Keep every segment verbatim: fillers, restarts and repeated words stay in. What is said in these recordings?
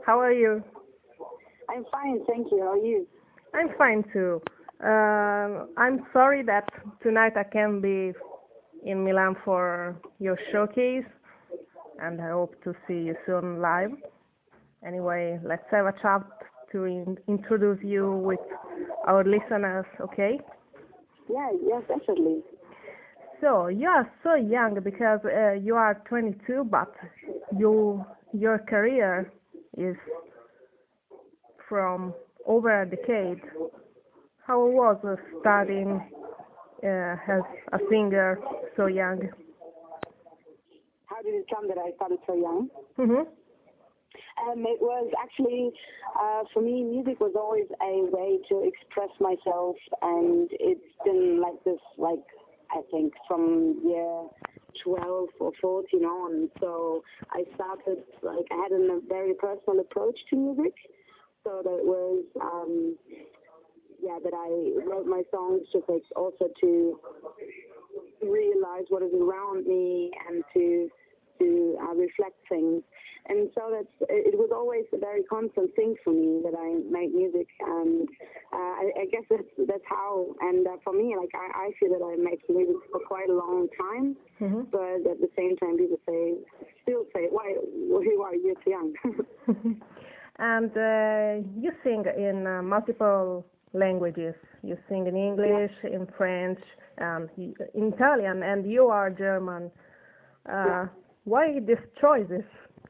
How are you? I'm fine, thank you. How are you? I'm fine too. Um, I'm sorry that tonight I can't be in Milan for your showcase, and I hope to see you soon live. Anyway, let's have a chat to in- introduce you with our listeners, okay? Yeah, yes, definitely. So you are so young because uh, you are twenty-two, but you your career is from over a decade. How was uh, studying uh, as a singer so young? How did it come that I started so young? Mhm. Um, it was actually, uh, for me, music was always a way to express myself, and it's been like this, like, I think from year twelve or fourteen on. So I started, like, I had a very personal approach to music. So that it was, um, yeah, that I wrote my songs just like also to realize what is around me and to to uh, reflect things. And so that's it was always a very constant thing for me that I make music, and uh, I, I guess that's that's how. And uh, for me, like I, I feel that I make music for quite a long time, Mhm. but at the same time, people say still say, "Why? Who are you so young?" And uh, you sing in uh, multiple languages. You sing in Yeah. English, in French, and in Italian, and you are German. Yeah. Uh, why these choices?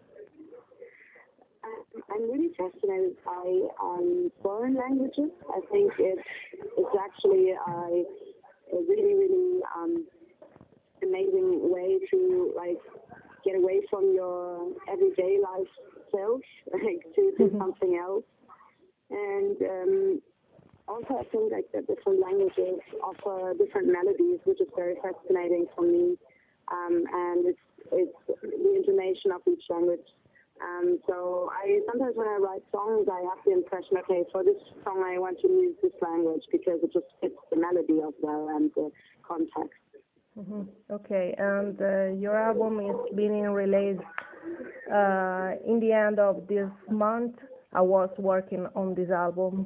I'm I'm really fascinated by um, foreign languages. I think it's it's actually a, a really really um, amazing way to like get away from your everyday life self, like to do something else. And um, also, I think like that different languages offer different melodies, which is very fascinating for me. Um, and it's it's the intonation of each language. Um, so I sometimes when I write songs, I have the impression, okay, for this song I want to use this language because it just fits the melody as well and the context. Mhm. Okay, and uh, your album is being released uh, in the end of this month. I was working on this album.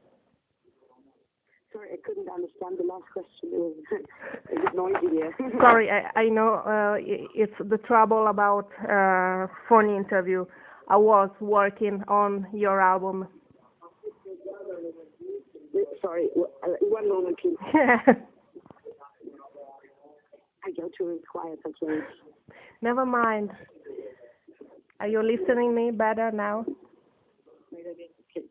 Sorry, I couldn't understand the last question. It was a bit noisy here. Sorry, I, I know uh, i- it's the trouble about uh, phone interview. I was working on your album. Sorry, w- uh, one moment, please. I go to a quiet place. Never mind. Are you listening me better now? Wait a bit. Okay.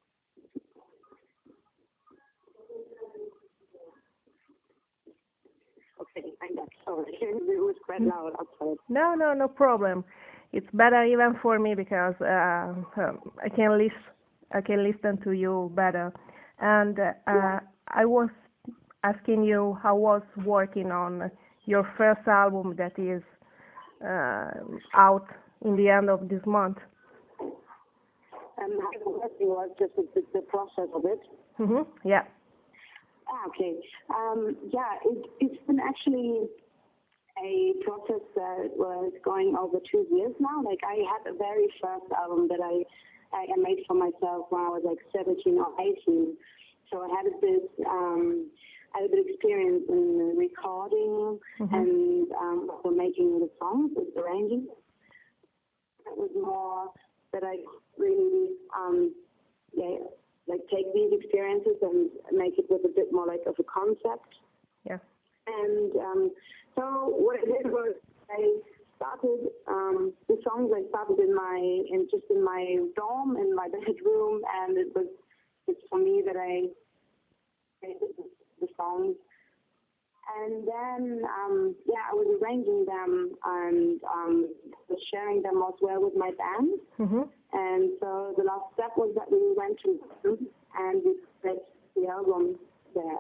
Okay, I'm back. Sorry, it was quite loud outside. No, no, no problem. It's better even for me because uh, um, I can listen. I can listen to you better. And uh, Yeah. I was asking you how was working on your first album that is uh, out in the end of this month. Um, how the working was just the, the, the process of it. Mhm. Yeah. Ah, okay. Um, yeah, it, it's been actually a process that was going over two years now. Like I had a very first album that I I made for myself when I was like seventeen or eighteen. So I had this um, I had a bit of experience in recording Mhm. and um, also making the songs and arranging. It was more that I really um, yeah like take these experiences and make it with a bit more like of a concept. Yeah. And um, so what I did was I started um, the songs. I started in my in just in my dorm in my bedroom, and it was it's for me that I made the, the songs. And then um, yeah, I was arranging them and um, was sharing them as well with my band. Mhm. And so the last step was that we went to Berlin and we put the album there.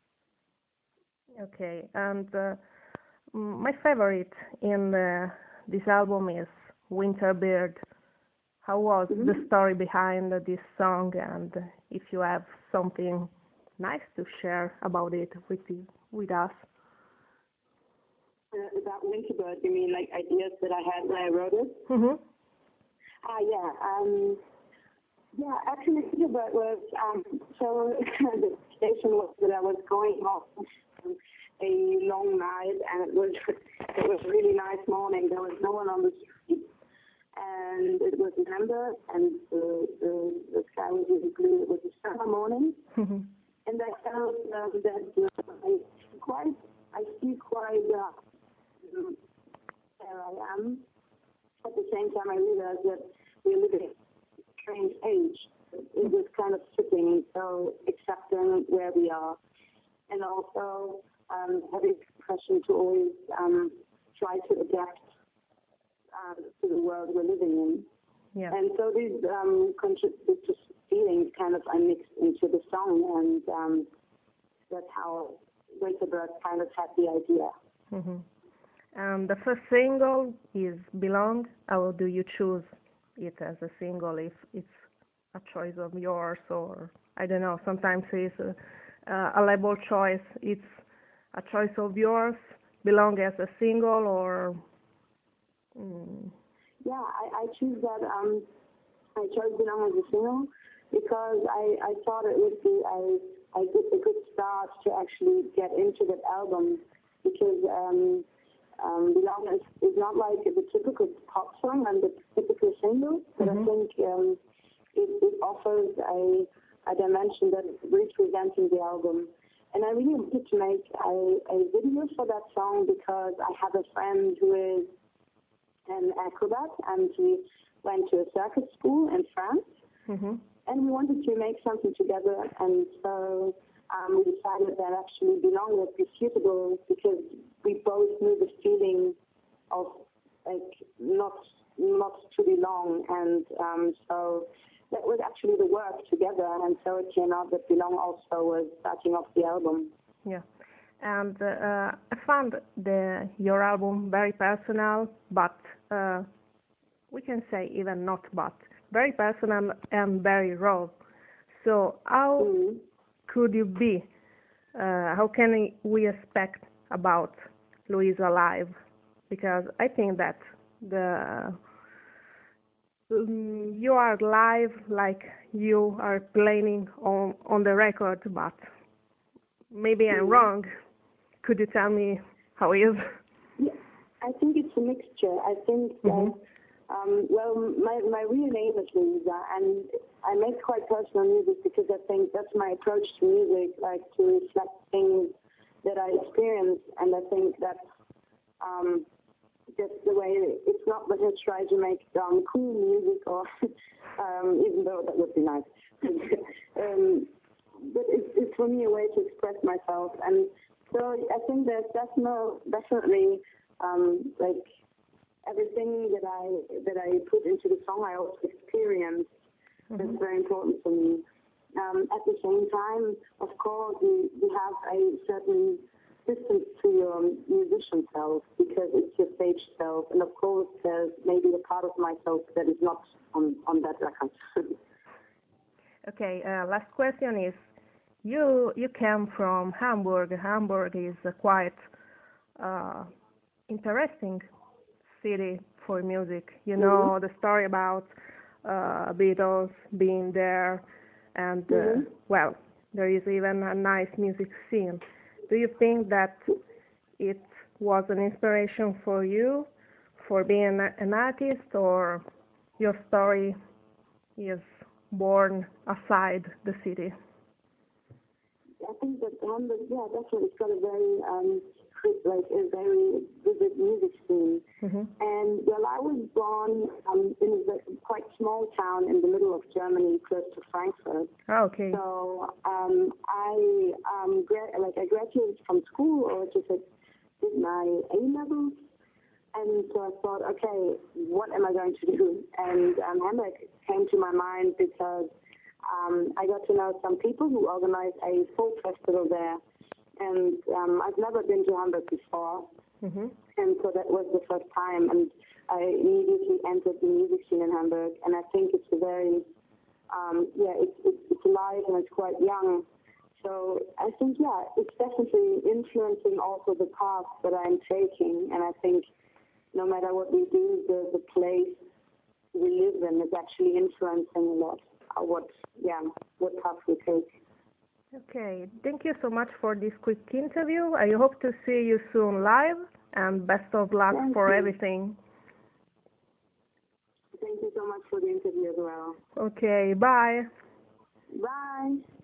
Okay. And uh, mm, my favorite in the, this album is Winter Bird. How was the Mm-hmm. story behind this song, and if you have something nice to share about it with you, with us? Uh, about Winterbird, you mean like ideas that I had when I wrote it? Mhm. Ah, yeah. Um, yeah, actually, Peterborough was, um, so the station was that I was going home from a long night, and it was, it was a really nice morning. There was no one on the street, and it was November, and the, the, the sky was really blue. It was a summer morning, Mm-hmm. and I felt um, that uh, I quite, I feel quite, uh, where I am. At the same time, I realized that we're living in a strange age. It was kind of sitting, so accepting where we are, and also um, having the impression to always um, try to adapt uh, to the world we're living in. Yeah. And so these um, contributed feelings kind of I mixed into the song, and um, that's how Winterbird kind of had the idea. Mm-hmm. And the first single is Belong. How do you choose it as a single, if it's a choice of yours, or I don't know, sometimes it's a, a label choice, it's a choice of yours, Belong as a single, or... Mm. Yeah, I, I choose that, um, I chose Belong as a single because I, I thought it would be a, a, good, a good start to actually get into that album, because um, Um, Belong is, is not like the typical pop song and the typical single, but mm-hmm. I think um, it, it offers a, a dimension that is representing the album. And I really wanted to make a, a video for that song because I have a friend who is an acrobat, and we went to a circus school in France, mm-hmm. and we wanted to make something together, and so Um, we decided that actually Belong would be suitable because we both knew the feeling of like not not to belong, and um, so that was actually the work together, and so it came out that Belong also was starting off the album. Yeah, and uh, I found the your album very personal, but uh, we can say even not but very personal and very raw. So how mm-hmm. could you be? Uh, how can we expect about Louisa live? Because I think that the um, you are live like you are playing on on the record, but maybe I'm mm-hmm. wrong. Could you tell me how it is? Yeah, I think it's a mixture. I think that. Mm-hmm. Um, well, my, my real name is Louisa, and I make quite personal music because I think that's my approach to music, like to reflect things that I experience, and I think that's um, just the way it, it's not that I try to make um, cool music, or um, even though that would be nice. um, but it's, it's for me a way to express myself, and so I think there's definitely, definitely um, like, everything that I that I put into the song, I also experience. Mm-hmm. That's very important for me. Um, at the same time, of course, you, you have a certain distance to your musician self because it's your stage self, and of course, there's maybe a part of myself that is not on on that record. Okay. Uh, last question is: you you came from Hamburg. Hamburg is a quite uh, interesting city for music. You know mm-hmm. the story about uh, Beatles being there, and uh, mm-hmm. well, there is even a nice music scene. Do you think that it was an inspiration for you for being an artist, or your story is born aside the city? I think that Hamburg, yeah, definitely, it's got a very um, like a very vivid music scene. Mm-hmm. And well, I was born um, in a quite small town in the middle of Germany, close to Frankfurt. Oh, okay. So um, I um, gra- like I graduated from school, or just like, did my A levels, and so I thought, okay, what am I going to do? And um, Hamburg came to my mind because um, I got to know some people who organized a folk festival there. And um, I've never been to Hamburg before, mm-hmm. and so that was the first time. And I immediately entered the music scene in Hamburg, and I think it's a very, um, yeah, it's, it's it's alive and it's quite young. So I think, yeah, it's definitely influencing also the path that I'm taking. And I think no matter what we do, the the place we live in is actually influencing a lot uh, what yeah what path we take. Okay, thank you so much for this quick interview. I hope to see you soon live, and best of luck Thank for you. everything. Thank you so much for the interview as well. Okay, bye. Bye.